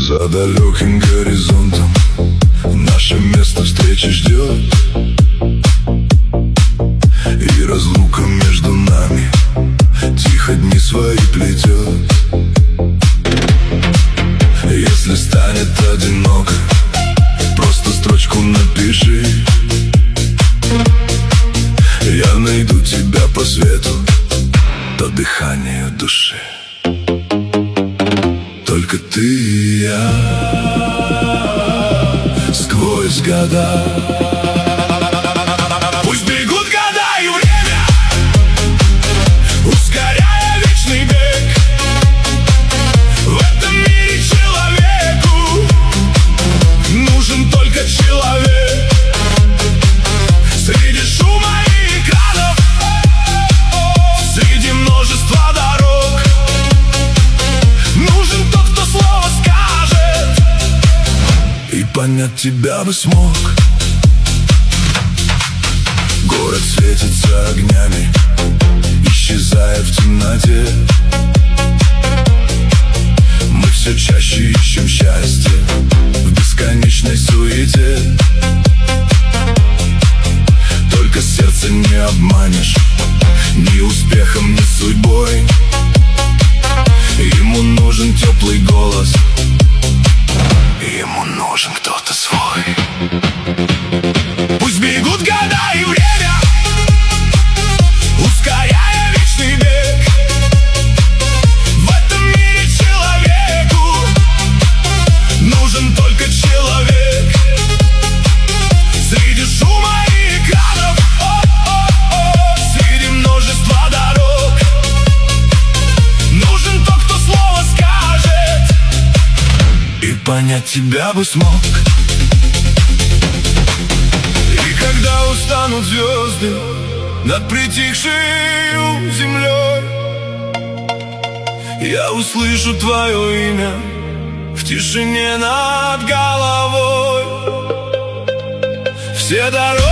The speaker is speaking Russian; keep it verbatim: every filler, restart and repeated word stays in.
За далеким горизонтом наше место встречи ждет, и разлука между нами тихо дни свои плетет. Если станет одиноко, просто строчку напиши. Я найду тебя по свету, по дыханию души. Только ты и я сквозь года. Пусть бегут года и время, ускоряя вечный бег. В этом мире человеку нужен только человек. Среди шума и экранов, среди множества дорог, нужен тот, кто слово скажет, и понять тебя бы смог. Город светится огнями, исчезая в темноте. Мы все чаще ищем счастье в бесконечной суете. Только сердце не обманешь ни успехом, ни судьбой. Ему нужен теплый голос, ему нужен кто-то свой. Пусть бегут года и время, ускоряя вечный бег. В этом мире человеку нужен только человек. Среди шума и экранов, среди множества дорог, нужен тот, кто слово скажет, и понять тебя бы смог. И когда устанут звезды над притихшей землей, я услышу твое имя в тишине над головой. Все дороги